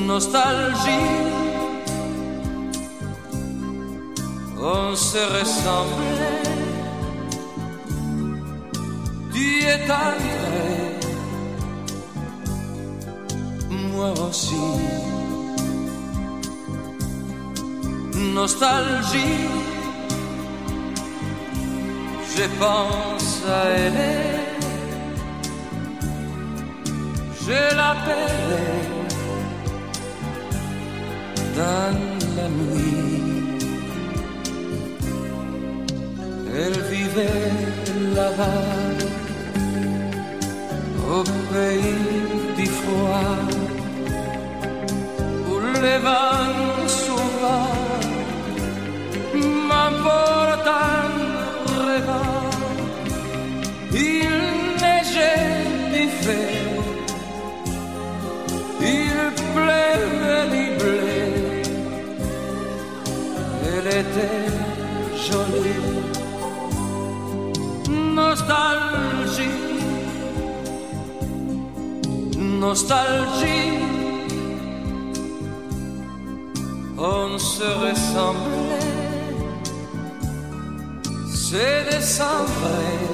nostalgie. On se ressemblait, tu es entré, moi aussi. Nostalgie, je pense à elle, je l'appelle dans la nuit. Elle vivait là-bas, au pays du froid, où les vents sauvages m'emportent en rêvant. Il neigeait du fait, il pleuvait du blé. Elle était jolie. Nostalgie, nostalgie, on se ressemblait, c'est décembre,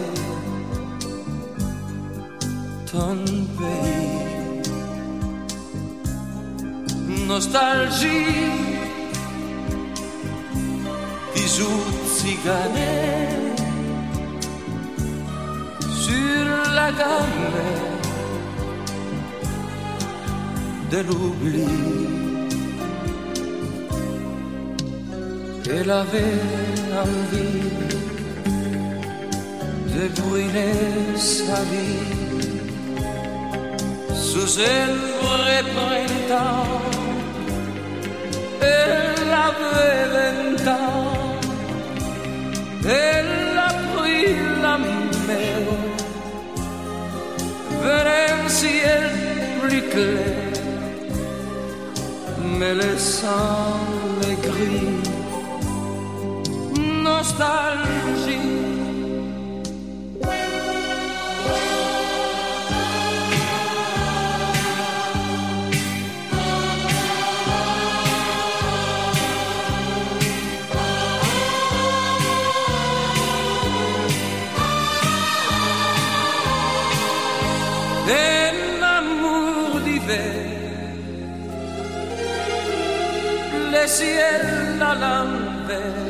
ton pays. Nostalgie, bisous ciganés sur la gamme de l'oubli. Elle avait envie de brûler sa vie sous un vrai printemps. Elle avait 20 ans, elle a pris la mer vers un ciel plus clair, mais laissant les gris. Nostalgie, un amour d'hiver, le ciel à l'envers.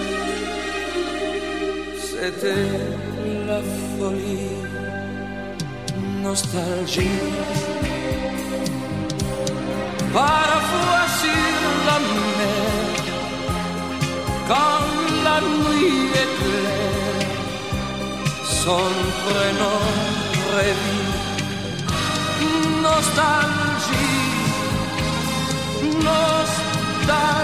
C'était la folie, nostalgie. Parfois sur la mer, quand la nuit est claire, son prénom revit. Nostalgie, nostalgie.